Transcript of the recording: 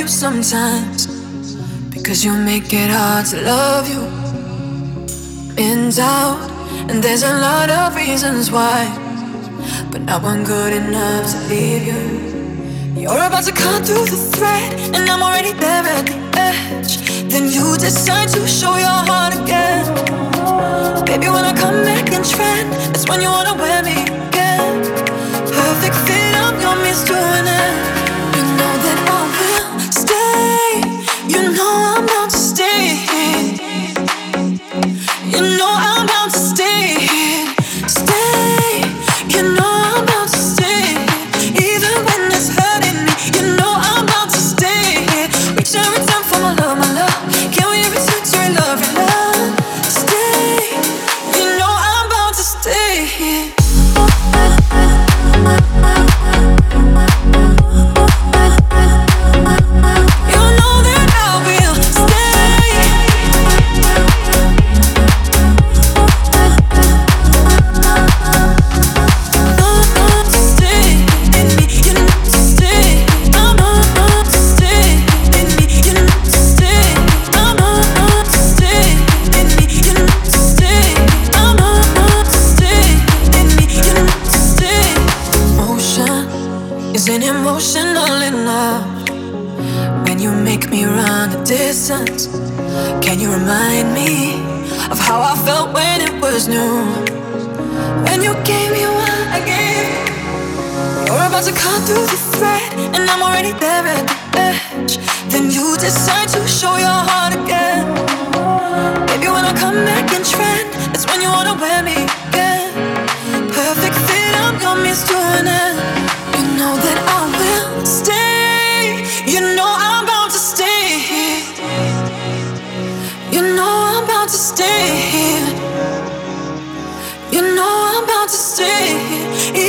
you sometimes, because you make it hard to love you. In doubt, and there's a lot of reasons why, but not one good enough to leave you. You're about to cut through the thread, and I'm already there at the edge. Then you decide to show your heart again. Baby, when I come back in trend, that's when you wanna wear me again. Perfect fit, I'm your means to an end. You know that I will stay. You know I'm bound to stay. You know I'm bound to stay. Stay. You know I'm bound to stay. Even when it's hurting me, you know I'm bound to stay. Reach every time for my love, my love. Can we return to your love, your love? Stay. You know I'm bound to stay. Isn't emotional enough when you make me run the distance? Can you remind me of how I felt when it was new? When you gave me what I gave. You're about to cut through the thread, and I'm already there at the edge. Then you decide to show your heart again. Baby, when I come back in trend, that's when you wanna wear me again. Perfect fit, I'm your means to an end. You know that I will stay. You know I'm bound to stay. You know I'm bound to stay. You know I'm bound to stay.